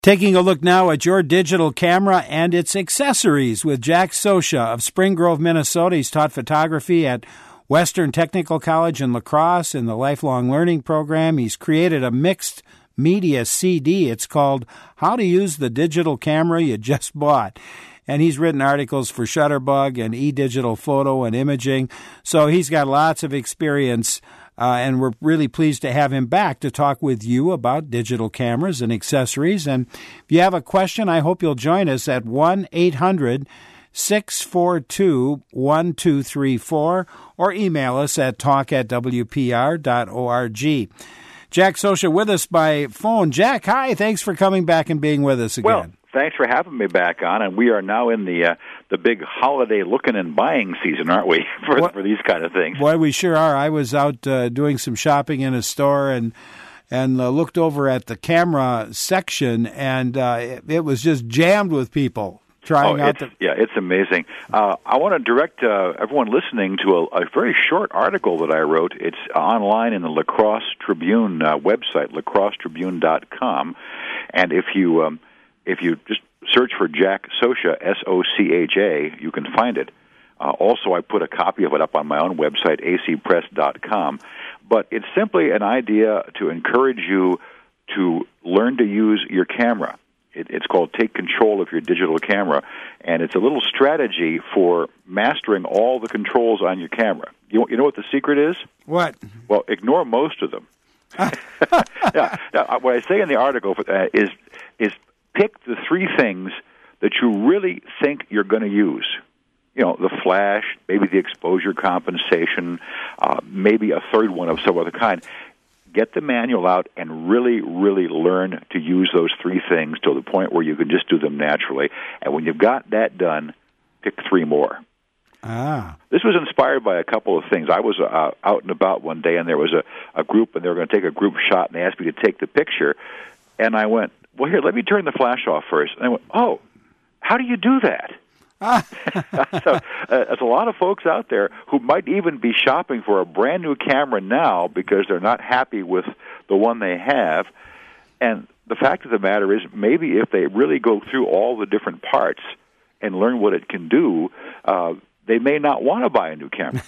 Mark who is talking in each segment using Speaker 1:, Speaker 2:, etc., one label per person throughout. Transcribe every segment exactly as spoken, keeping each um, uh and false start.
Speaker 1: Taking a look now at your digital camera and its accessories with Jack Sosha of Spring Grove, Minnesota. He's taught photography at Western Technical College in La Crosse in the Lifelong Learning Program. He's created a mixed media C D. It's called How to Use the Digital Camera You Just Bought. And he's written articles for Shutterbug and eDigital Photo and Imaging. So he's got lots of experience. Uh, and we're really pleased to have him back to talk with you about digital cameras and accessories. And if you have a question, I hope you'll join us at one eight hundred six four two one two three four or email us at talk at w p r dot org. Jack Sosha with us by phone. Jack, hi. Thanks for coming back and being with us again.
Speaker 2: Well, thanks for having me back on, and we are now in the uh, the big holiday looking and buying season, aren't we, for,
Speaker 1: what,
Speaker 2: for these kind of things?
Speaker 1: Boy, we sure are. I was out uh, doing some shopping in a store and and uh, looked over at the camera section, and uh, it, it was just jammed with people trying
Speaker 2: oh,
Speaker 1: out
Speaker 2: it's,
Speaker 1: the...
Speaker 2: Yeah, it's amazing. Uh, I want to direct uh, everyone listening to a, a very short article that I wrote. It's online in the La Crosse Tribune uh, website, la crosse tribune dot com, and if you... Um, If you just search for Jack Sosha, S O C H A, you can find it. Uh, also, I put a copy of it up on my own website, a c press dot com. But it's simply an idea to encourage you to learn to use your camera. It, it's called Take Control of Your Digital Camera, and it's a little strategy for mastering all the controls on your camera. You, you know what the secret is?
Speaker 1: What?
Speaker 2: Well, ignore most of them. yeah, now, what I say in the article uh, is is pick the three things that you really think you're going to use. You know, the flash, maybe the exposure compensation, uh, maybe a third one of some other kind. Get the manual out and really, really learn to use those three things to the point where you can just do them naturally. And when you've got that done, pick three more.
Speaker 1: Ah.
Speaker 2: This was inspired by a couple of things. I was uh, out and about one day, and there was a, a group, and they were going to take a group shot, and they asked me to take the picture. And I went, well, here, let me turn the flash off first. And I went, oh, how do you do that? so uh, there's a lot of folks out there who might even be shopping for a brand-new camera now because they're not happy with the one they have. And the fact of the matter is, maybe if they really go through all the different parts and learn what it can do, uh, they may not want to buy a new camera.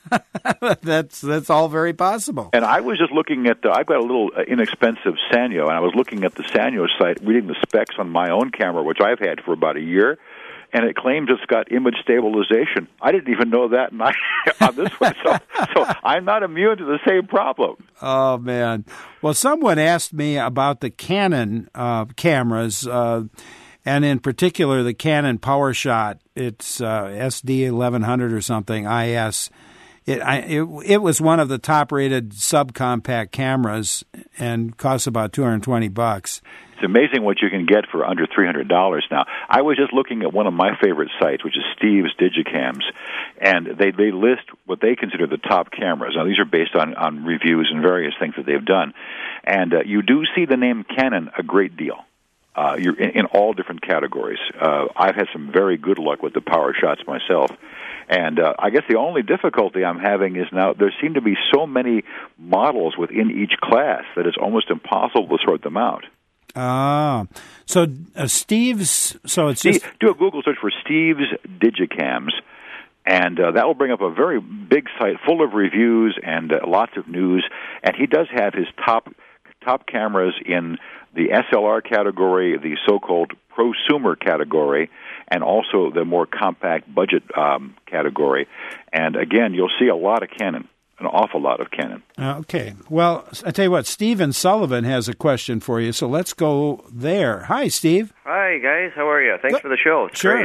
Speaker 1: that's that's all very possible.
Speaker 2: And I was just looking at the, I've got a little uh, inexpensive Sanyo, and I was looking at the Sanyo site, reading the specs on my own camera, which I've had for about a year, and it claims it's got image stabilization. I didn't even know that and I, on this one, so, so I'm not immune to the same problem.
Speaker 1: Oh, man. Well, someone asked me about the Canon uh, cameras, uh, and in particular the Canon PowerShot. It's uh, S D eleven hundred or something, I S. It, I, it it was one of the top-rated subcompact cameras and costs about two hundred twenty bucks.
Speaker 2: It's amazing what you can get for under three hundred dollars now. I was just looking at one of my favorite sites, which is Steve's Digicams, and they, they list what they consider the top cameras. Now, these are based on, on reviews and various things that they've done. And uh, you do see the name Canon a great deal. Uh, you're in, in all different categories. Uh, I've had some very good luck with the PowerShots myself. And uh, I guess the only difficulty I'm having is now there seem to be so many models within each class that it's almost impossible to sort them out.
Speaker 1: Ah, so uh, Steve's, so it's
Speaker 2: Steve,
Speaker 1: just...
Speaker 2: Do a Google search for Steve's Digicams, and uh, that will bring up a very big site full of reviews and uh, lots of news. And he does have his top top cameras in the S L R category, the so-called prosumer category, and also the more compact budget um, category. And again, you'll see a lot of Canon, an awful lot of Canon.
Speaker 1: Okay. Well, I tell you what, Stephen Sullivan has a question for you, so let's go there. Hi, Steve.
Speaker 3: Hi, guys. How are you? Thanks
Speaker 1: Good.
Speaker 3: for the show. It's
Speaker 1: sure.
Speaker 3: great.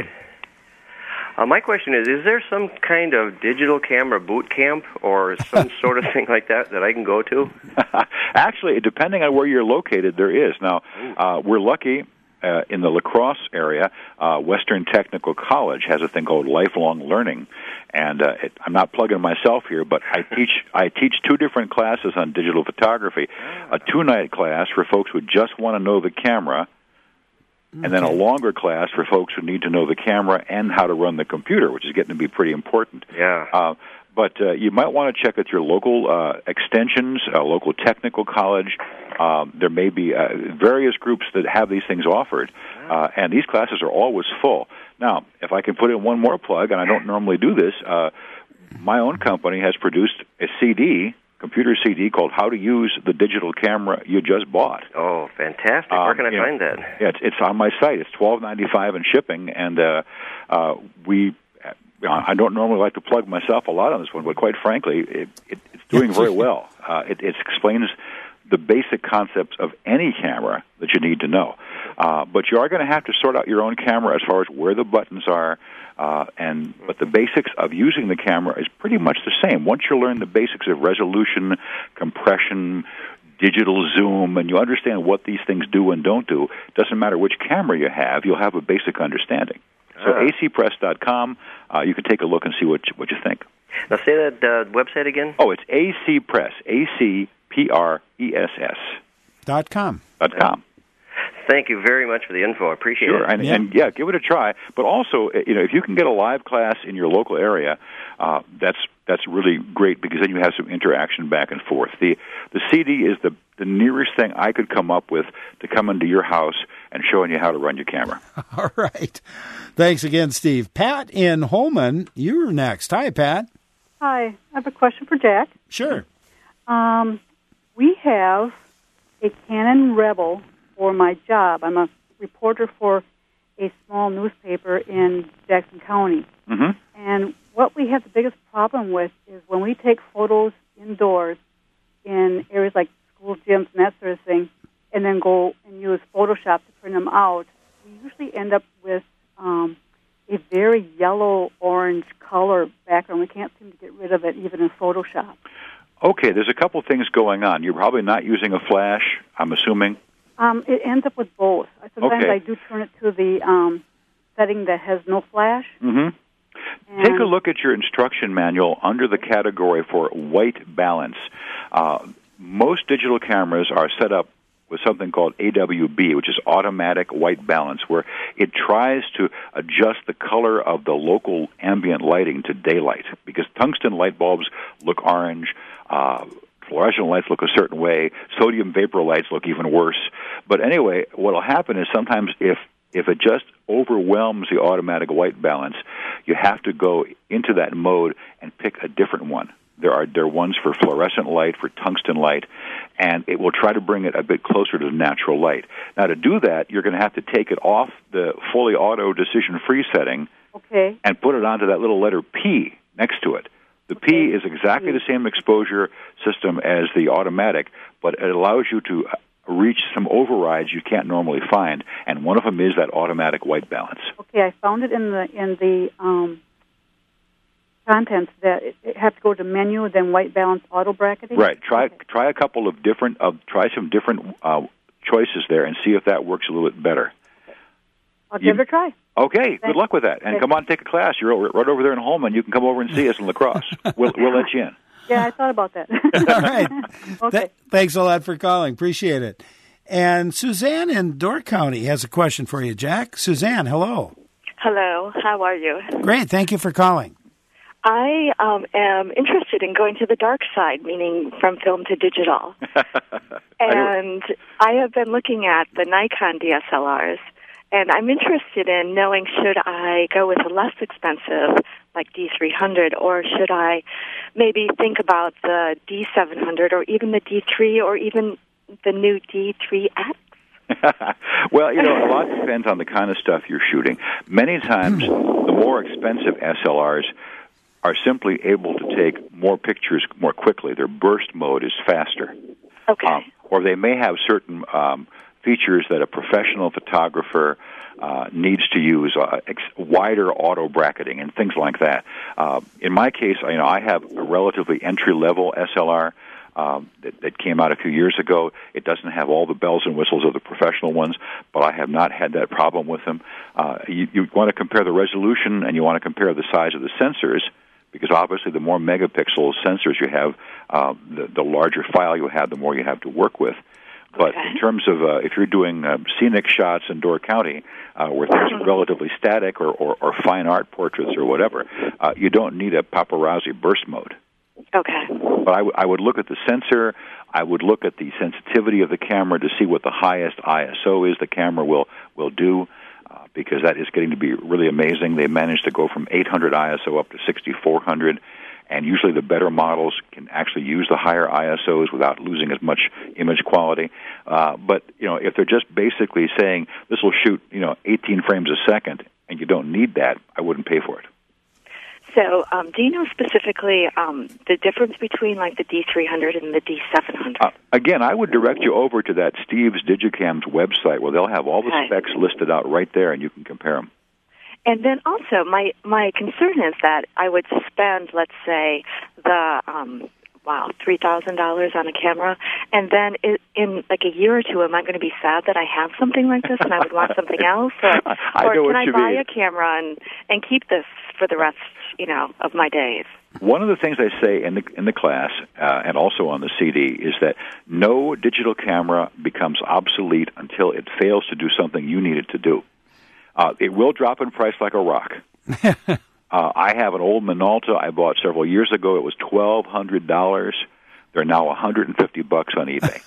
Speaker 3: Uh, my question is, is there some kind of digital camera boot camp or some sort of thing like that that I can go to?
Speaker 2: Actually, depending on where you're located, there is. Now, uh, we're lucky. Uh, in the La Crosse area, uh, Western Technical College has a thing called Lifelong Learning, and uh, it, I'm not plugging myself here, but I teach I teach two different classes on digital photography, a two-night class for folks who just want to know the camera, okay. and then a longer class for folks who need to know the camera and how to run the computer, which is getting to be pretty important.
Speaker 3: Yeah.
Speaker 2: Uh, but uh, you might want to check with your local uh, extensions, uh, local technical college. Um, there may be uh, various groups that have these things offered, uh, and these classes are always full. Now, if I can put in one more plug, and I don't normally do this, uh, my own company has produced a C D, computer C D, called How to Use the Digital Camera You Just Bought.
Speaker 3: Oh, fantastic. Where can um, I find
Speaker 2: know,
Speaker 3: that?
Speaker 2: Yeah, it's, it's on my site. It's twelve ninety-five in shipping, and uh, uh, we... I don't normally like to plug myself a lot on this one, but quite frankly, it, it, it's doing very well. Uh, it, it explains the basic concepts of any camera that you need to know. Uh, but you are going to have to sort out your own camera as far as where the buttons are, uh, and but the basics of using the camera is pretty much the same. Once you learn the basics of resolution, compression, digital zoom, and you understand what these things do and don't do, it doesn't matter which camera you have, you'll have a basic understanding. So uh, A C press dot com, uh, you can take a look and see what you, what you think.
Speaker 3: Now say that uh, website again.
Speaker 2: Oh, it's A C Press, A C P R E S S.
Speaker 1: Dot com.
Speaker 2: Dot com.
Speaker 3: Thank you very much for the info. I appreciate
Speaker 2: sure.
Speaker 3: it.
Speaker 2: And,
Speaker 1: yeah.
Speaker 2: and yeah, give it a try. But also, you know, if you can get a live class in your local area, uh, that's that's really great because then you have some interaction back and forth. The the C D is the the nearest thing I could come up with to come into your house and showing you how to run your camera.
Speaker 1: All right. Thanks again, Steve. Pat in Holman, you're next. Hi, Pat.
Speaker 4: Hi. I have a question for Jack.
Speaker 1: Sure.
Speaker 4: Um, we have a Canon Rebel for my job. I'm a reporter for a small newspaper in Jackson County.
Speaker 2: Mm-hmm.
Speaker 4: And what we have the biggest problem with is when we take photos indoors in areas like school gyms and that sort of thing, and then go and use Photoshop to print them out, we usually end up with um, a very yellow-orange color background. We can't seem to get rid of it even in Photoshop.
Speaker 2: Okay, there's a couple things going on. You're probably not using a flash, I'm assuming.
Speaker 4: Um, it ends up with both. Sometimes
Speaker 2: okay.
Speaker 4: I do turn it to the um, setting that has no flash.
Speaker 2: Mm-hmm. Take a look at your instruction manual under the category for white balance. Uh, most digital cameras are set up with something called A W B, which is automatic white balance, where it tries to adjust the color of the local ambient lighting to daylight, because tungsten light bulbs look orange, uh, fluorescent lights look a certain way, sodium vapor lights look even worse. But anyway, what will happen is sometimes if if it just overwhelms the automatic white balance, you have to go into that mode and pick a different one. There are there are ones for fluorescent light, for tungsten light, and it will try to bring it a bit closer to the natural light. Now, to do that, you're going to have to take it off the fully auto decision-free setting
Speaker 4: okay.
Speaker 2: and put it onto that little letter P next to it. The
Speaker 4: okay.
Speaker 2: P is exactly the same exposure system as the automatic, but it allows you to reach some overrides you can't normally find, and one of them is that automatic white balance.
Speaker 4: Okay, I found it in the in the um, contents that it, it have to go to menu, then white balance auto bracketing.
Speaker 2: Right. Try
Speaker 4: okay.
Speaker 2: try a couple of different of try some different uh, choices there and see if that works a little bit better.
Speaker 4: I'll give you, it a try.
Speaker 2: Okay.
Speaker 4: Thanks.
Speaker 2: Good luck with that, and
Speaker 4: okay.
Speaker 2: come on, take a class. You're over, right over there in Holman. You can come over and see us in La Crosse. We'll we'll let you in.
Speaker 4: Yeah, I thought about that.
Speaker 1: All right.
Speaker 4: okay.
Speaker 1: Th- thanks a lot for calling. Appreciate it. And Suzanne in Door County has a question for you, Jack. Suzanne, hello.
Speaker 5: Hello. How are you?
Speaker 1: Great. Thank you for calling.
Speaker 5: I um, am interested in going to the dark side, meaning from film to digital. And I have been looking at the Nikon D S L Rs, and I'm interested in knowing, should I go with a less expensive, like D three hundred, or should I maybe think about the D seven hundred or even the D three or even the new D three X?
Speaker 2: Well, you know, a lot depends on the kind of stuff you're shooting. Many times, the more expensive S L Rs are simply able to take more pictures more quickly. Their burst mode is faster.
Speaker 5: Okay.
Speaker 2: Um, or they may have certain um, features that a professional photographer uh, needs to use, uh, ex- wider auto bracketing and things like that. Uh, in my case, you know, I have a relatively entry-level S L R um, that, that came out a few years ago. It doesn't have all the bells and whistles of the professional ones, but I have not had that problem with them. Uh, you, you want to compare the resolution, and you want to compare the size of the sensors, because obviously the more megapixel sensors you have, uh, the, the larger file you have, the more you have to work with. But
Speaker 5: Okay.
Speaker 2: in terms of uh, if you're doing uh, scenic shots in Door County, uh, where things are relatively static, or, or, or fine art portraits or whatever, uh, you don't need a paparazzi burst mode.
Speaker 5: Okay.
Speaker 2: But I, w- I would look at the sensor. I would look at the sensitivity of the camera to see what the highest I S O is the camera will will do, uh, because that is getting to be really amazing. They managed to go from eight hundred I S O up to sixty-four hundred. And usually the better models can actually use the higher I S Os without losing as much image quality. Uh, but, you know, if they're just basically saying this will shoot, you know, eighteen frames a second and you don't need that, I wouldn't pay for it.
Speaker 5: So, um, do you know specifically um, the difference between, like, the D three hundred and the D seven hundred?
Speaker 2: Uh, again, I would direct you over to that Steve's Digicam's website where they'll have all the
Speaker 5: Okay.
Speaker 2: specs listed out right there and you can compare them.
Speaker 5: And then also, my, my concern is that I would spend, let's say, the, um, wow, three thousand dollars on a camera, and then it, in like a year or two, am I going to be sad that I have something like this and I would want something else? Or,
Speaker 2: I
Speaker 5: or
Speaker 2: know
Speaker 5: can
Speaker 2: what
Speaker 5: I
Speaker 2: you
Speaker 5: buy
Speaker 2: mean.
Speaker 5: a camera and, and keep this for the rest, you know, of my days?
Speaker 2: One of the things I say in the in the class uh, and also on the C D is that no digital camera becomes obsolete until it fails to do something you need it to do. Uh, it will drop in price like a rock. uh, I have an old Minolta I bought several years ago. It was twelve hundred dollars. They're now one hundred fifty bucks on eBay.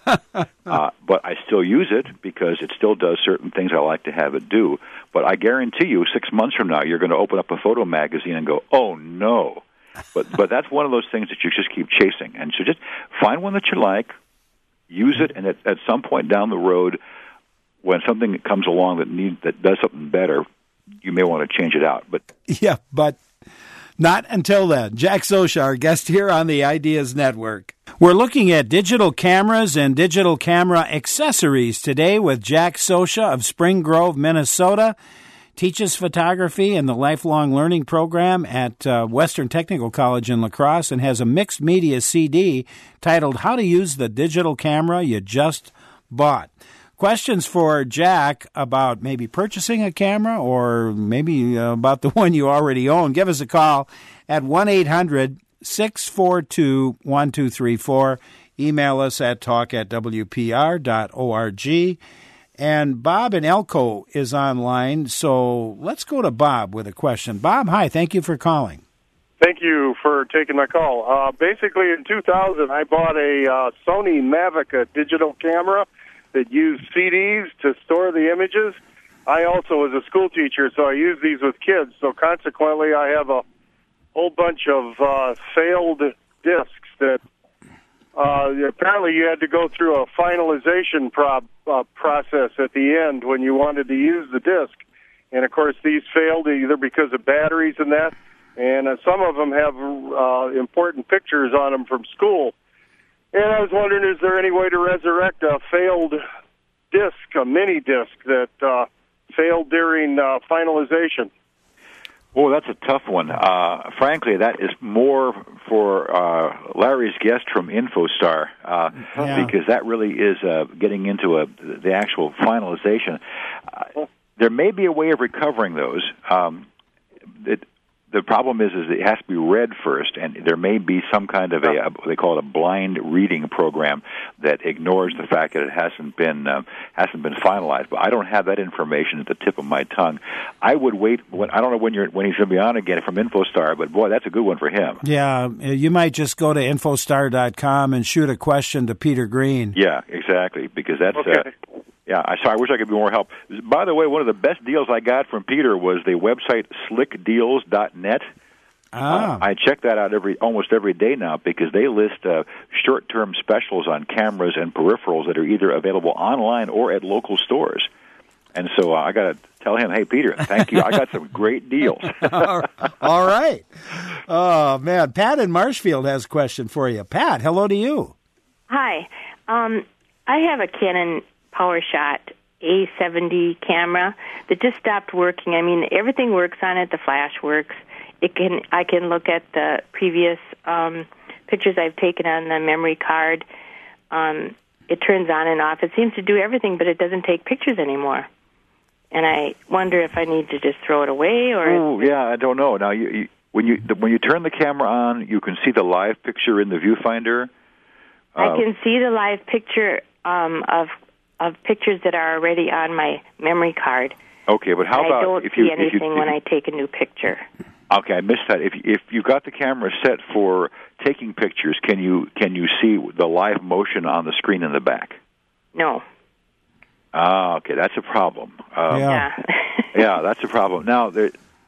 Speaker 2: uh, but I still use it because it still does certain things I like to have it do. But I guarantee you, six months from now, you're going to open up a photo magazine and go, "Oh no!" But but that's one of those things that you just keep chasing. And so just find one that you like, use it, and at, at some point down the road, when something comes along that needs that does something better, you may want to change it out. But
Speaker 1: Yeah, but not until then. Jack Sosha, our guest here on the Ideas Network. We're looking at digital cameras and digital camera accessories today with Jack Sosha of Spring Grove, Minnesota. Teaches photography in the Lifelong Learning Program at uh, Western Technical College in La Crosse and has a mixed media C D titled How to Use the Digital Camera You Just Bought. Questions for Jack about maybe purchasing a camera or maybe uh, about the one you already own, give us a call at one eight hundred six four two one two three four. Email us at talk at w p r dot org. And Bob in Elko is online, so let's go to Bob with a question. Bob, hi, thank you for calling.
Speaker 6: Thank you for taking my call. Uh, basically, in two thousand, I bought a uh, Sony Mavic digital camera that used C Ds to store the images. I also was a school teacher, so I use these with kids. So consequently, I have a whole bunch of uh, failed discs that uh, apparently you had to go through a finalization prob- uh, process at the end when you wanted to use the disc. And, of course, these failed either because of batteries and that, and uh, some of them have uh, important pictures on them from school. And I was wondering, is there any way to resurrect a failed disc, a mini disc that uh, failed during uh, finalization?
Speaker 2: Oh, that's a tough one. Uh, frankly, that is more for uh, Larry's guest from InfoStar, uh,
Speaker 1: Yeah.
Speaker 2: because that really is uh, getting into a, the actual finalization. Uh, there may be a way of recovering those. Um, it, the problem is, is it has to be read first, and there may be some kind of a, a they call it a blind reading program that ignores the fact that it hasn't been uh, hasn't been finalized. But I don't have that information at the tip of my tongue. I would wait. When, I don't know when you're when he's going to be on again from InfoStar, but boy, that's a good one for him.
Speaker 1: Yeah, you might just go to infostar dot com and shoot a question to Peter Green.
Speaker 2: Yeah, exactly, because that's.
Speaker 6: Okay.
Speaker 2: Uh, Yeah, I sorry. I wish I could be more help. By the way, one of the best deals I got from Peter was the website slick deals dot net.
Speaker 1: Ah.
Speaker 2: Uh, I check that out every almost every day now because they list uh, short-term specials on cameras and peripherals that are either available online or at local stores. And so uh, I got to tell him, hey, Peter, thank you. I got some great deals.
Speaker 1: All right. Oh, man. Pat in Marshfield has a question for you. Pat, hello to you.
Speaker 7: Hi. Um, I have a Canon PowerShot A seventy camera that just stopped working. I mean, everything works on it. The flash works. It can. I can look at the previous um, pictures I've taken on the memory card. Um, it turns on and off. It seems to do everything, but it doesn't take pictures anymore. And I wonder if I need to just throw it away or.
Speaker 2: Oh, yeah, I don't know. Now, you, you, when you when you turn the camera on, you can see the live picture in the viewfinder.
Speaker 7: I
Speaker 2: Uh,
Speaker 7: can see the live picture um, of of pictures that are already on my memory card.
Speaker 2: Okay, but how
Speaker 7: I
Speaker 2: about
Speaker 7: don't
Speaker 2: if
Speaker 7: see
Speaker 2: you
Speaker 7: anything
Speaker 2: if you, if
Speaker 7: when
Speaker 2: you,
Speaker 7: I take a new picture.
Speaker 2: Okay, I missed that. If if you got the camera set for taking pictures, can you can you see the live motion on the screen in the back?
Speaker 7: No.
Speaker 2: Ah, okay, that's a problem. Um,
Speaker 1: Yeah.
Speaker 2: yeah, that's a problem. Now, there,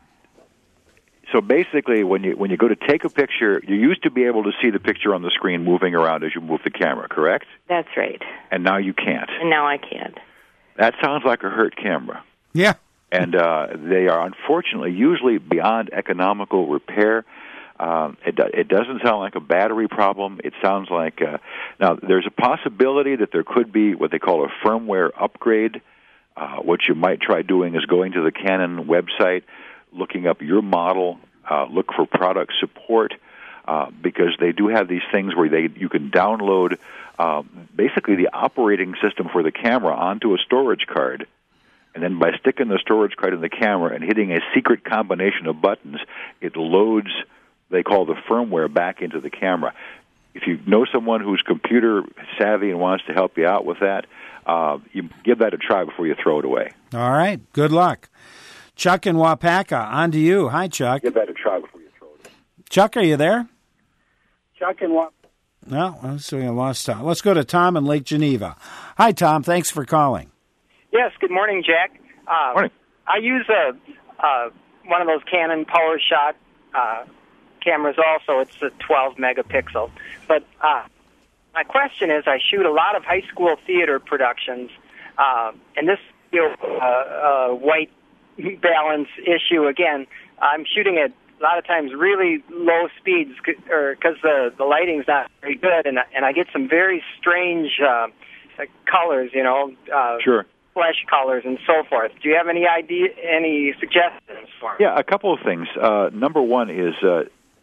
Speaker 2: so basically, when you when you go to take a picture, you used to be able to see the picture on the screen moving around as you move the camera, correct?
Speaker 7: That's right.
Speaker 2: And now you can't.
Speaker 7: And now I can't.
Speaker 2: That sounds like a hurt camera.
Speaker 1: Yeah.
Speaker 2: And uh, they are unfortunately usually beyond economical repair. Um, it, do- it doesn't sound like a battery problem. It sounds like uh, now there's a possibility that there could be what they call a firmware upgrade. Uh, what you might try doing is going to the Canon website, looking up your model, uh, look for product support, uh, because they do have these things where they you can download uh, basically the operating system for the camera onto a storage card. And then by sticking the storage card in the camera and hitting a secret combination of buttons, it loads, they call the firmware, back into the camera. If you know someone who's computer savvy and wants to help you out with that, uh, you give that a try before you throw it away.
Speaker 1: All right. Good luck. Chuck in Wapaka, on to you. Hi, Chuck.
Speaker 2: Give that a try before you throw it away.
Speaker 1: Chuck, are you there?
Speaker 6: Chuck and what?
Speaker 1: No, let's see, I lost Tom. Let's go to Tom in Lake Geneva. Hi, Tom. Thanks for calling.
Speaker 8: Yes, good morning, Jack. Uh,
Speaker 2: Morning.
Speaker 8: I use a uh, one of those Canon PowerShot uh, cameras also. It's a twelve megapixel. But uh, my question is, I shoot a lot of high school theater productions, uh, and this you know, uh, uh, white balance issue, again, I'm shooting at a lot of times really low speeds because the, the lighting's not very good, and, and I get some very strange uh, colors, you know. Uh,
Speaker 2: Sure.
Speaker 8: Flesh colors and so forth. Do you have any idea, any suggestions for me?
Speaker 2: Yeah, a couple of things. Uh, number one is uh,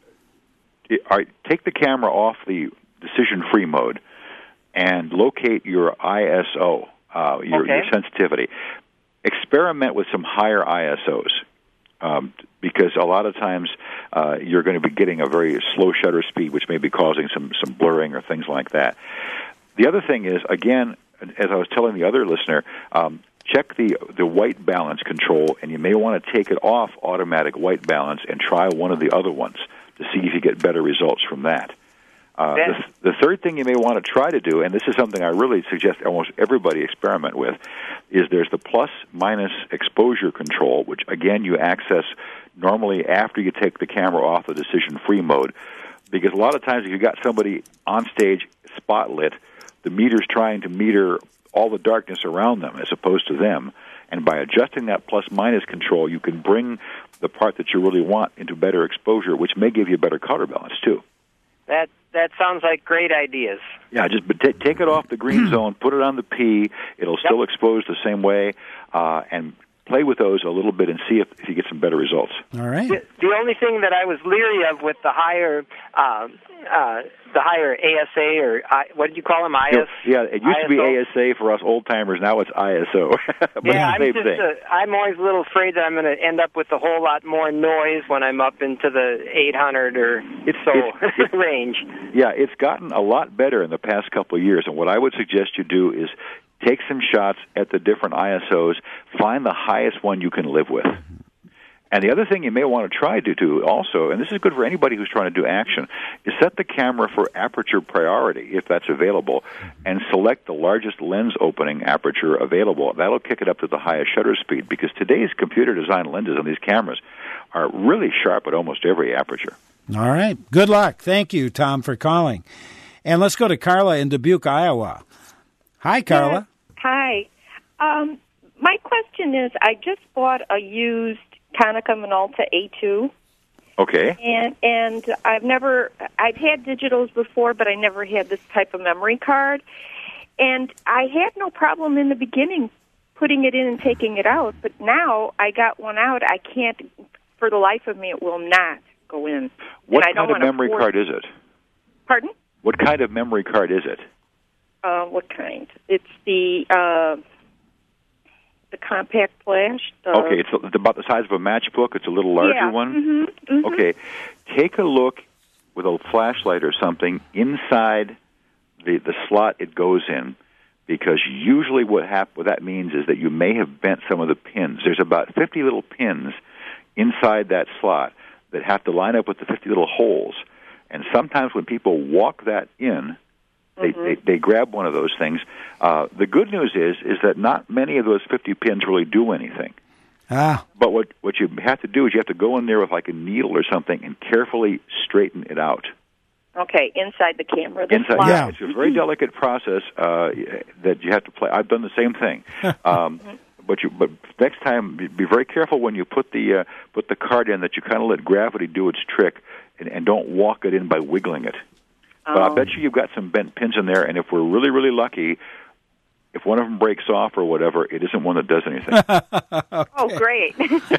Speaker 2: are, take the camera off the decision-free mode and locate your I S O, uh, your,
Speaker 8: Okay.
Speaker 2: your sensitivity. Experiment with some higher I S Os um, because a lot of times uh, you're going to be getting a very slow shutter speed, which may be causing some, some blurring or things like that. The other thing is, again, as I was telling the other listener, um, check the the white balance control, and you may want to take it off automatic white balance and try one of the other ones to see if you get better results from that. Uh, the, the third thing you may want to try to do, and this is something I really suggest almost everybody experiment with, is there's the plus-minus exposure control, which, again, you access normally after you take the camera off the decision-free mode, because a lot of times if you've got somebody on stage spotlit, the meter's trying to meter all the darkness around them as opposed to them. And by adjusting that plus-minus control, you can bring the part that you really want into better exposure, which may give you better color balance, too.
Speaker 8: That that sounds like great ideas.
Speaker 2: Yeah, just but t- take it off the green zone, put it on the P. It'll still
Speaker 8: Yep.
Speaker 2: expose the same way, uh, and play with those a little bit and see if, if you get some better results.
Speaker 1: All right.
Speaker 8: The, the only thing that I was leery of with the higher, uh, uh, the higher A S A or I, what did you call them? I S.
Speaker 2: Yeah, it used to be
Speaker 8: I S O?
Speaker 2: A S A for us old timers. Now it's I S O. But
Speaker 8: Yeah,
Speaker 2: it's
Speaker 8: I'm
Speaker 2: the same
Speaker 8: just
Speaker 2: thing.
Speaker 8: uh, I'm always a little afraid that I'm going to end up with a whole lot more noise when I'm up into the eight hundred or
Speaker 2: It's-
Speaker 8: so
Speaker 2: it's- it's-
Speaker 8: range.
Speaker 2: Yeah, it's gotten a lot better in the past couple of years, and what I would suggest you do is take some shots at the different I S Os, find the highest one you can live with. And the other thing you may want to try to do also, and this is good for anybody who's trying to do action, is set the camera for aperture priority, if that's available, and select the largest lens opening aperture available. That'll kick it up to the highest shutter speed, because today's computer-designed lenses on these cameras are really sharp at almost every aperture.
Speaker 1: All right. Good luck. Thank you, Tom, for calling. And let's go to Carla in Dubuque, Iowa. Hi, Carla.
Speaker 9: Hi. Um, my question is, I just bought a used Konica Minolta A two,
Speaker 2: Okay.
Speaker 9: and and I've never, I've had digitals before, but I never had this type of memory card, and I had no problem in the beginning putting it in and taking it out, but now I got one out, I can't, for the life of me, it will not go in.
Speaker 2: What
Speaker 9: and I don't
Speaker 2: kind of
Speaker 9: wanna
Speaker 2: memory
Speaker 9: force-
Speaker 2: card is it?
Speaker 9: Pardon?
Speaker 2: What kind of memory card is it?
Speaker 9: Uh, what kind? It's the uh, the compact flash. The,
Speaker 2: Okay, it's about the size of a matchbook. It's a little larger
Speaker 9: yeah.
Speaker 2: one.
Speaker 9: Mm-hmm, mm-hmm.
Speaker 2: Okay, take a look with a flashlight or something inside the, the slot it goes in. because usually what, hap- what that means is that you may have bent some of the pins. There's about fifty little pins inside that slot that have to line up with the fifty little holes. And sometimes when people walk that in, they, mm-hmm. they, they grab one of those things. Uh, the good news is is that not many of those fifty pins really do anything.
Speaker 1: Ah.
Speaker 2: But what, what you have to do is you have to go in there with like a needle or something and carefully straighten it out.
Speaker 9: Okay, inside the camera. The
Speaker 2: inside,
Speaker 9: slot.
Speaker 2: yeah. It's a very delicate process uh, that you have to play. I've done the same thing. Um, but you, but next time, be, be very careful when you put the uh, put the card in that you kind of let gravity do its trick, and, and don't walk it in by wiggling it.
Speaker 9: Oh.
Speaker 2: But I bet you you've got some bent pins in there, and if we're really really lucky, if one of them breaks off or whatever, it isn't one that does anything.
Speaker 9: Okay. Oh, great.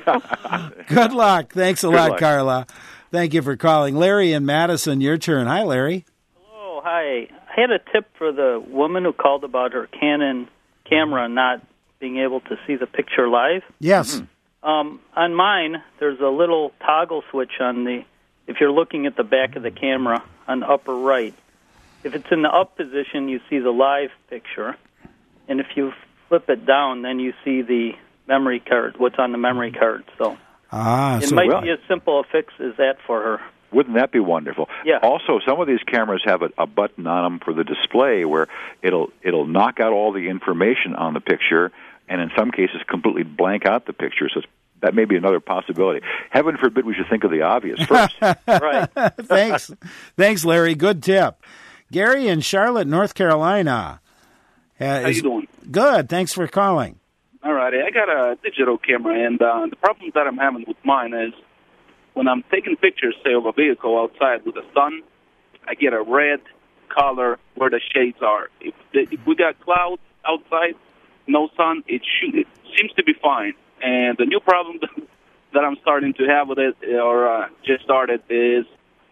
Speaker 1: Good luck. Thanks a
Speaker 2: Good
Speaker 1: lot,
Speaker 2: luck.
Speaker 1: Carla. Thank you for calling. Larry in Madison, your turn. Hi, Larry.
Speaker 10: Hello, hi. I had a tip for the woman who called about her Canon camera not being able to see the picture live.
Speaker 1: Yes.
Speaker 10: Mm-hmm. Um, on mine, there's a little toggle switch on the, if you're looking at the back of the camera on the upper right. If it's in the up position, you see the live picture. And if you flip it down, then you see the memory card, what's on the memory card. So
Speaker 1: ah,
Speaker 10: it
Speaker 1: so
Speaker 10: might
Speaker 1: well,
Speaker 10: be as simple a fix as that for her.
Speaker 2: Wouldn't that be wonderful?
Speaker 10: Yeah.
Speaker 2: Also, some of these cameras have a, a button on them for the display where it'll it'll knock out all the information on the picture, and in some cases completely blank out the picture. So it's, that may be another possibility. Heaven forbid we should think of the obvious first.
Speaker 10: Right.
Speaker 1: Thanks. Thanks, Larry. Good tip. Gary in Charlotte, North Carolina. Uh,
Speaker 11: How
Speaker 1: is,
Speaker 11: you doing?
Speaker 1: Good. Thanks for calling.
Speaker 11: All righty. I got a digital camera, and uh, the problem that I'm having with mine is when I'm taking pictures, say, of a vehicle outside with the sun, I get a red color where the shades are. If, the, if we got clouds outside, no sun, it shoot it seems to be fine. And the new problem that I'm starting to have with it, or uh, just started, is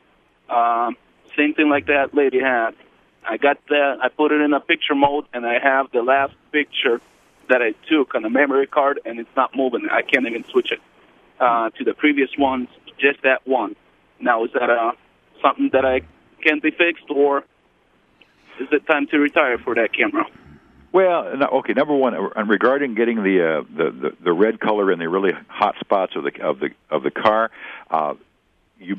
Speaker 11: um, same thing like that lady had. I got that. I put it in a picture mode, and I have the last picture that I took on the memory card, and it's not moving. I can't even switch it uh, to the previous ones, just that one. Now, is that uh, something that I can be fixed, or is it time to retire for that camera?
Speaker 2: Well, no, okay. Number one, uh, regarding getting the, uh, the the the red color in the really hot spots of the of the of the car, uh, you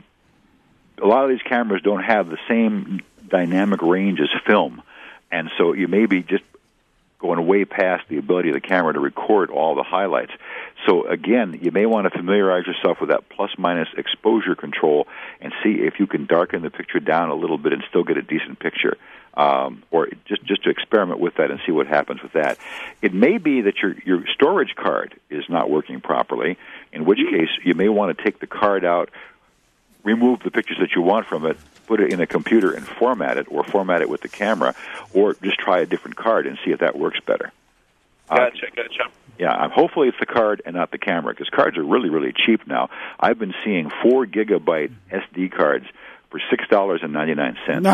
Speaker 2: a lot of these cameras don't have the same dynamic range as film, and so you may be just going way past the ability of the camera to record all the highlights. So again, you may want to familiarize yourself with that plus-minus exposure control and see if you can darken the picture down a little bit and still get a decent picture, um, or just just to experiment with that and see what happens with that. It may be that your your storage card is not working properly, in which case you may want to take the card out, remove the pictures that you want from it, put it in a computer and format it, or format it with the camera, or just try a different card and see if that works better.
Speaker 11: Gotcha,
Speaker 2: uh,
Speaker 11: gotcha.
Speaker 2: Yeah, hopefully it's the card and not the camera, because cards are really, really cheap now. I've been seeing four gigabyte S D cards for six dollars and ninety-nine cents.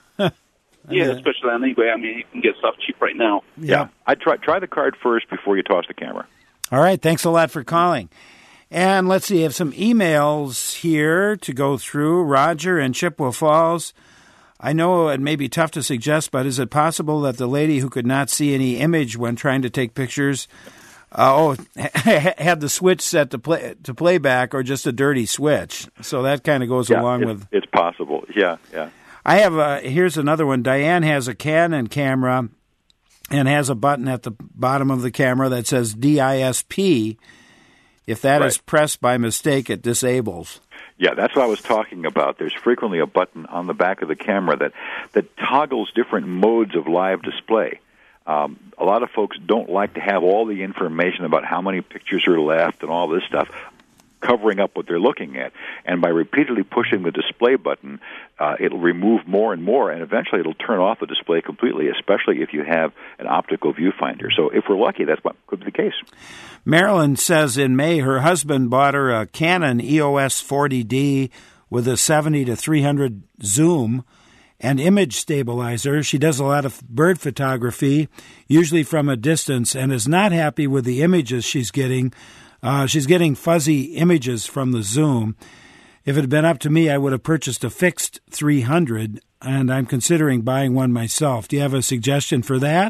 Speaker 11: Yeah, especially on eBay. I mean, you can get stuff cheap right now.
Speaker 1: Yeah.
Speaker 2: yeah. I'd try, try the card first before you toss the camera.
Speaker 1: All right. Thanks a lot for calling. And let's see, I have some emails here to go through. Roger in Chippewa Falls. I know it may be tough to suggest, but is it possible that the lady who could not see any image when trying to take pictures, uh, oh, had the switch set to play to playback, or just a dirty switch? So that kind of goes
Speaker 2: yeah,
Speaker 1: along
Speaker 2: it's,
Speaker 1: with.
Speaker 2: It's possible. Yeah, yeah.
Speaker 1: I have a. Here's another one. Diane has a Canon camera, and has a button at the bottom of the camera that says D I S P. If that right. is pressed by mistake, it disables.
Speaker 2: Yeah, that's what I was talking about. There's frequently a button on the back of the camera that, that toggles different modes of live display. Um, a lot of folks don't like to have all the information about how many pictures are left and all this stuff covering up what they're looking at. And by repeatedly pushing the display button, uh, it'll remove more and more, and eventually it'll turn off the display completely, especially if you have an optical viewfinder. So if we're lucky, that's what could be the case.
Speaker 1: Marilyn says in May her husband bought her a Canon E O S forty D with a seventy to three hundred zoom and image stabilizer. She does a lot of bird photography, usually from a distance, and is not happy with the images she's getting. Uh, she's getting fuzzy images from the zoom. If it had been up to me, I would have purchased a fixed three hundred, and I'm considering buying one myself. Do you have a suggestion for that?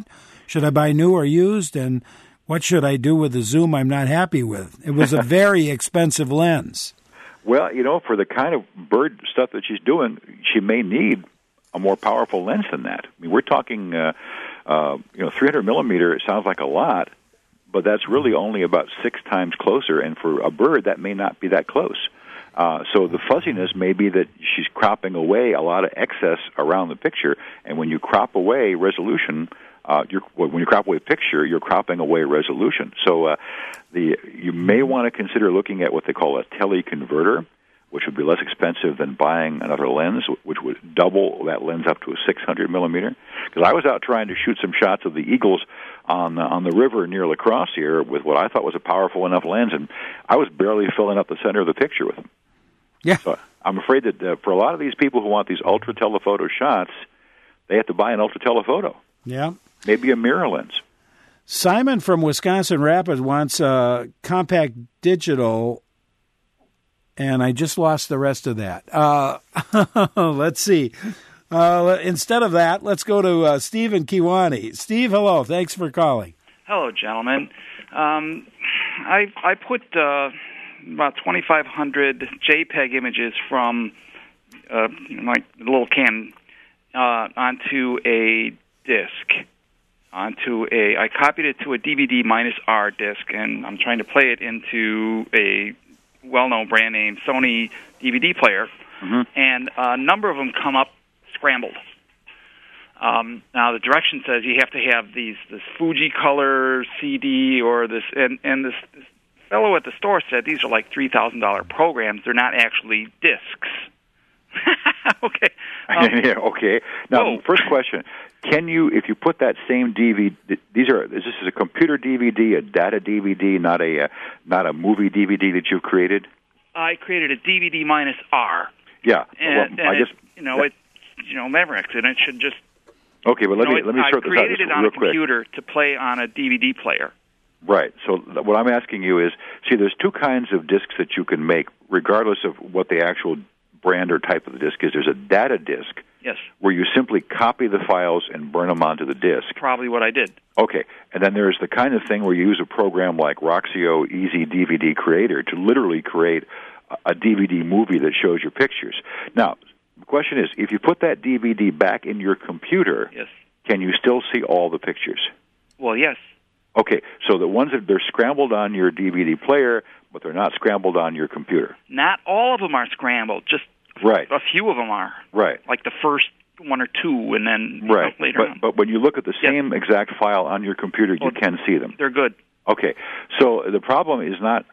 Speaker 1: should I buy new or used, and what should I do with the zoom I'm not happy with? It was a very expensive lens.
Speaker 2: Well, you know, for the kind of bird stuff that she's doing, she may need a more powerful lens than that. I mean, we're talking, uh, uh, you know, three hundred millimeter. It sounds like a lot, but that's really only about six times closer. And for a bird, that may not be that close. Uh, so the fuzziness may be that she's cropping away a lot of excess around the picture. And when you crop away resolution, uh, you're, when you crop away picture, you're cropping away resolution. So uh, the you may want to consider looking at what they call a teleconverter, which would be less expensive than buying another lens, which would double that lens up to a six hundred millimeter. Because I was out trying to shoot some shots of the eagles on uh, on the river near La Crosse here with what I thought was a powerful enough lens, and I was barely filling up the center of the picture with them.
Speaker 1: Yeah.
Speaker 2: So I'm afraid that uh, for a lot of these people who want these ultra telephoto shots, they have to buy an ultra telephoto.
Speaker 1: Yeah.
Speaker 2: Maybe a mirror lens.
Speaker 1: Simon from Wisconsin Rapids wants a compact digital, and I just lost the rest of that. Uh, let's see. Uh, instead of that, let's go to uh, Steve in Kewanee. Steve, hello. Thanks for calling.
Speaker 12: Hello, gentlemen. Um, I I put uh, about twenty-five hundred JPEG images from uh, my little Canon uh, onto a disc. Onto a, I copied it to a D V D minus R disc, and I'm trying to play it into a well-known brand name Sony D V D player,
Speaker 2: mm-hmm.
Speaker 12: and a number of them come up scrambled. Um, now the direction says you have to have these this Fuji Color C D or this, and and this, this fellow at the store said these are like three thousand dollar programs. They're not actually discs. Okay. Um,
Speaker 2: yeah. Okay. Now,
Speaker 12: whoa.
Speaker 2: First question: can you, if you put that same D V D, these are this is a computer D V D, a data D V D, not a uh, not a movie D V D that you've created?
Speaker 12: I created a D V D minus R.
Speaker 2: Yeah.
Speaker 12: And,
Speaker 2: well,
Speaker 12: and
Speaker 2: I just
Speaker 12: it, you know it, you know Mavericks, and it should just.
Speaker 2: Okay, but let
Speaker 12: you know,
Speaker 2: me
Speaker 12: it,
Speaker 2: let me sort
Speaker 12: I
Speaker 2: this out
Speaker 12: created
Speaker 2: just
Speaker 12: it on
Speaker 2: real
Speaker 12: a
Speaker 2: quick.
Speaker 12: computer to play on a D V D player.
Speaker 2: Right. So th- what I'm asking you is, see, there's two kinds of discs that you can make, regardless of what the actual brand or type of the disc is. There's a data disc.
Speaker 12: Yes.
Speaker 2: Where you simply copy the files and burn them onto the disc.
Speaker 12: Probably what I did.
Speaker 2: Okay. And then there's the kind of thing where you use a program like Roxio Easy D V D Creator to literally create a, a D V D movie that shows your pictures. Now, the question is, if you put that D V D back in your computer,
Speaker 12: yes.
Speaker 2: can you still see all the pictures?
Speaker 12: Well, yes.
Speaker 2: Okay, so the ones that they're scrambled on your D V D player, but they're not scrambled on your computer.
Speaker 12: Not all of them are scrambled. Just
Speaker 2: right.
Speaker 12: a few of them are.
Speaker 2: Right.
Speaker 12: Like the first one or two, and then
Speaker 2: right.
Speaker 12: you know, later
Speaker 2: but,
Speaker 12: on.
Speaker 2: But when you look at the
Speaker 12: yes.
Speaker 2: same exact file on your computer,
Speaker 12: well,
Speaker 2: you can see them.
Speaker 12: They're good.
Speaker 2: Okay, so the problem is not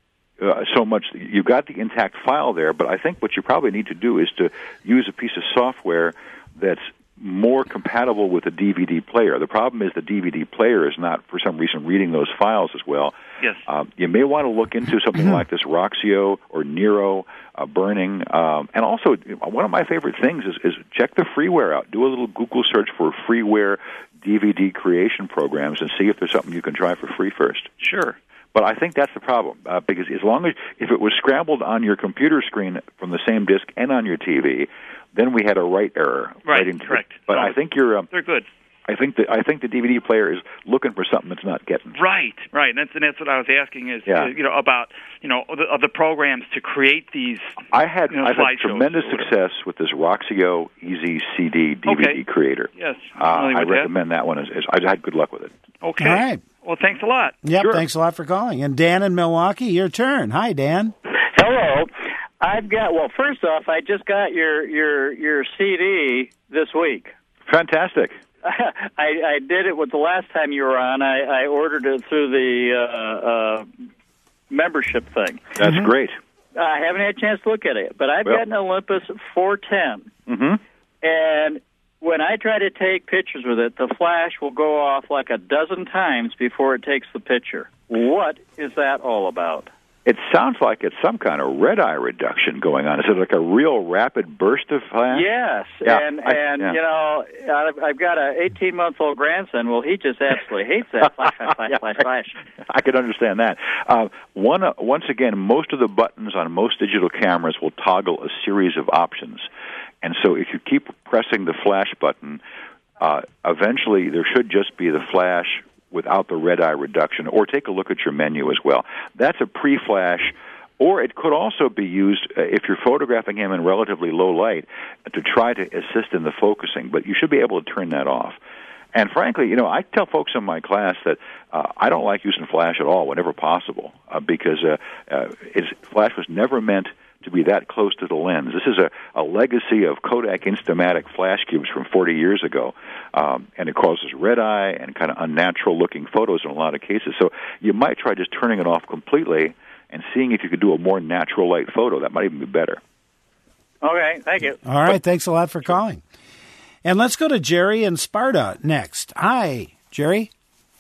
Speaker 2: uh, so much you've got the intact file there, but I think what you probably need to do is to use a piece of software that's more compatible with a D V D player. The problem is the D V D player is not, for some reason, reading those files as well.
Speaker 12: Yes.
Speaker 2: Um, you may want to look into something like this Roxio or Nero uh, burning. Um, and also, one of my favorite things is, is check the freeware out. Do a little Google search for freeware D V D creation programs and see if there's something you can try for free first.
Speaker 12: Sure.
Speaker 2: But I think that's the problem, uh, because as long as, if it was scrambled on your computer screen from the same disk and on your T V, then we had a write error.
Speaker 12: Right,
Speaker 2: right
Speaker 12: correct.
Speaker 2: But
Speaker 12: no,
Speaker 2: I think you're... Um,
Speaker 12: they're good.
Speaker 2: I think the I think the D V D player is looking for something it's not getting.
Speaker 12: Right, right. And that's, and that's what I was asking is,
Speaker 2: yeah.
Speaker 12: uh, you know, about, you know, the, of the programs to create these.
Speaker 2: I had
Speaker 12: you know,
Speaker 2: I've had tremendous success with this Roxio Easy C D D V D
Speaker 12: okay.
Speaker 2: creator.
Speaker 12: Yes,
Speaker 2: uh, I recommend
Speaker 12: that.
Speaker 2: that one. As, as I've had good luck with it.
Speaker 12: Okay.
Speaker 1: All right.
Speaker 12: Well, thanks a lot.
Speaker 1: Yep.
Speaker 2: Sure.
Speaker 1: Thanks a lot for calling. And Dan in Milwaukee, your turn. Hi, Dan.
Speaker 13: Hello. I've got, well, first off, I just got your your your C D this week.
Speaker 2: Fantastic.
Speaker 13: I, I did it with the last time you were on. I, I ordered it through the uh, uh, membership thing.
Speaker 2: That's mm-hmm. great.
Speaker 13: I haven't had a chance to look at it, but I've
Speaker 2: well.
Speaker 13: got an Olympus four ten.
Speaker 2: Mm-hmm.
Speaker 13: And when I try to take pictures with it, the flash will go off like a dozen times before it takes the picture. What is that all about?
Speaker 2: It sounds like it's some kind of red eye reduction going on. Is it like a real rapid burst of flash?
Speaker 13: Yes,
Speaker 2: yeah,
Speaker 13: and
Speaker 2: I,
Speaker 13: and
Speaker 2: yeah.
Speaker 13: you know, I've, I've got an eighteen-month-old grandson. Well, he just absolutely hates that flash, flash, flash,
Speaker 2: yeah,
Speaker 13: flash, flash.
Speaker 2: I can understand that. Uh, one, uh, once again, most of the buttons on most digital cameras will toggle a series of options, and so if you keep pressing the flash button, Uh, eventually, there should just be the flash without the red eye reduction, or take a look at your menu as well. That's a pre-flash, or it could also be used uh, if you're photographing him in relatively low light to try to assist in the focusing, but you should be able to turn that off. And frankly, you know, I tell folks in my class that uh, I don't like using flash at all whenever possible uh, because uh, uh, it's, flash was never meant to be that close to the lens. This is a, a legacy of Kodak Instamatic flash cubes from forty years ago, um, and it causes red eye and kind of unnatural-looking photos in a lot of cases. So you might try just turning it off completely and seeing if you could do a more natural light photo. That might even be better.
Speaker 13: Okay, thank you.
Speaker 1: All right, thanks a lot for calling. And let's go to Jerry in Sparta next. Hi, Jerry.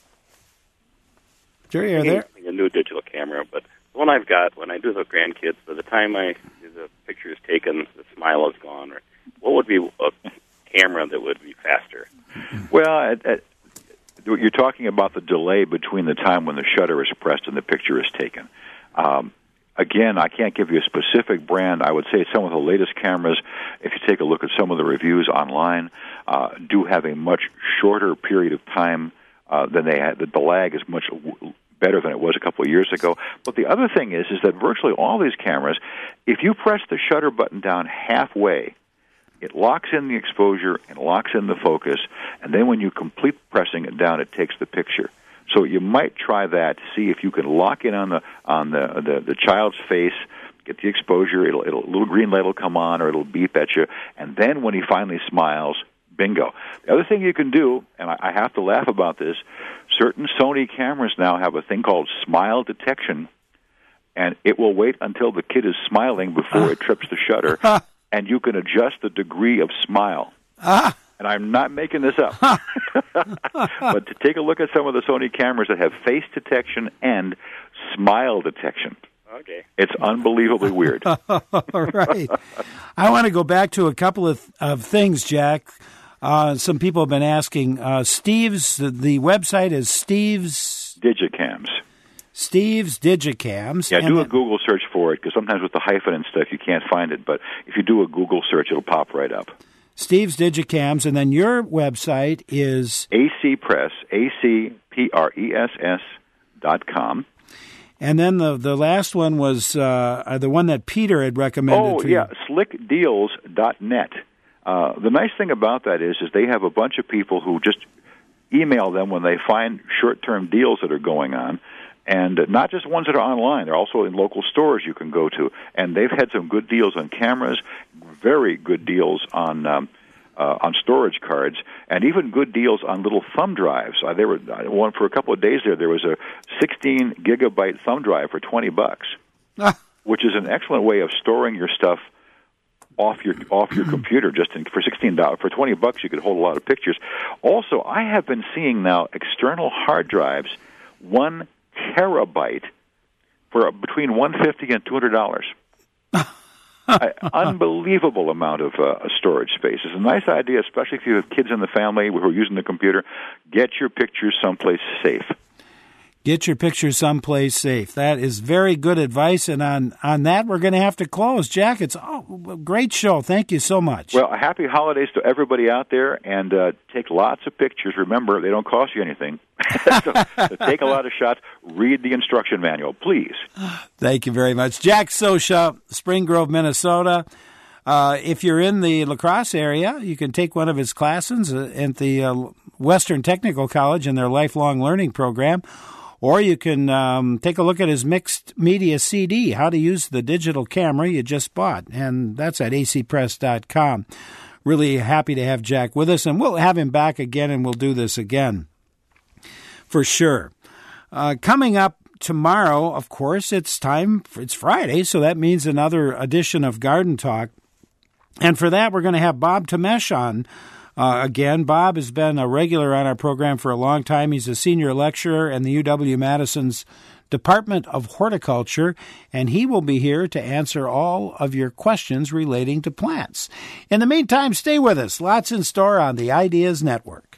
Speaker 1: Jerry, are you there?
Speaker 14: A new digital camera, but the one I've got, when I do the grandkids, by the time I the picture is taken, the smile is gone. Or what would be a camera that would be faster?
Speaker 2: Well, at, at, you're talking about the delay between the time when the shutter is pressed and the picture is taken. Um, again, I can't give you a specific brand. I would say some of the latest cameras, if you take a look at some of the reviews online, uh, do have a much shorter period of time uh, than they had. The, the lag is much w- better than it was a couple of years ago. But the other thing is, is that virtually all these cameras, if you press the shutter button down halfway, it locks in the exposure and locks in the focus, and then when you complete pressing it down, it takes the picture. So you might try that to see if you can lock in on the on the the, the child's face, get the exposure. It'll it'll a little green light will come on, or it'll beep at you, and then when he finally smiles, bingo. The other thing you can do, and I, I have to laugh about this, certain Sony cameras now have a thing called smile detection, and it will wait until the kid is smiling before it trips the shutter, and you can adjust the degree of smile. And I'm not making this up. But to take a look at some of the Sony cameras that have face detection and smile detection.
Speaker 14: Okay.
Speaker 2: It's unbelievably weird.
Speaker 1: All right. I want to go back to a couple of, of things, Jack. Uh, some people have been asking. Uh, Steve's, the, the website is Steve's...
Speaker 2: Digicams.
Speaker 1: Steve's Digicams.
Speaker 2: Yeah, do
Speaker 1: and
Speaker 2: a Google search for it, because sometimes with the hyphen and stuff you can't find it. But if you do a Google search, it'll pop right up.
Speaker 1: Steve's Digicams, and then your website is...
Speaker 2: A C Press, A C P R E S S dot com.
Speaker 1: And then the the last one was uh, the one that Peter had recommended
Speaker 2: Oh,
Speaker 1: for
Speaker 2: yeah,
Speaker 1: you.
Speaker 2: slick deals dot net. Uh, the nice thing about that is, is they have a bunch of people who just email them when they find short-term deals that are going on, and not just ones that are online. They're also in local stores you can go to, and they've had some good deals on cameras, very good deals on um, uh, on storage cards, and even good deals on little thumb drives. Uh, there were uh, one for a couple of days there. There was a sixteen gigabyte thumb drive for twenty bucks, which is an excellent way of storing your stuff off your off your computer. Just in, for sixteen dollars, for twenty bucks, you could hold a lot of pictures. Also, I have been seeing now external hard drives, one terabyte, for between one hundred fifty dollars and two hundred dollars. An unbelievable amount of uh, storage space. It's a nice idea, especially if you have kids in the family who are using the computer. Get your pictures someplace safe.
Speaker 1: Get your pictures someplace safe. That is very good advice, and on, on that, we're going to have to close. Jack, it's oh, a great show. Thank you so much.
Speaker 2: Well, happy holidays to everybody out there, and uh, take lots of pictures. Remember, they don't cost you anything. so, so take a lot of shots. Read the instruction manual, please.
Speaker 1: Thank you very much. Jack Sosha, Spring Grove, Minnesota. Uh, if you're in the La Crosse area, you can take one of his classes at the uh, Western Technical College in their lifelong learning program. Or you can um, take a look at his mixed media C D, How to Use the Digital Camera You Just Bought, and that's at a c press dot com. Really happy to have Jack with us, and we'll have him back again, and we'll do this again for sure. Uh, coming up tomorrow, of course, it's time, for, it's Friday, so that means another edition of Garden Talk. And for that, we're going to have Bob Tamesh on. Uh, again, Bob has been a regular on our program for a long time. He's a senior lecturer in the U W-Madison's Department of Horticulture, and he will be here to answer all of your questions relating to plants. In the meantime, stay with us. Lots in store on the Ideas Network.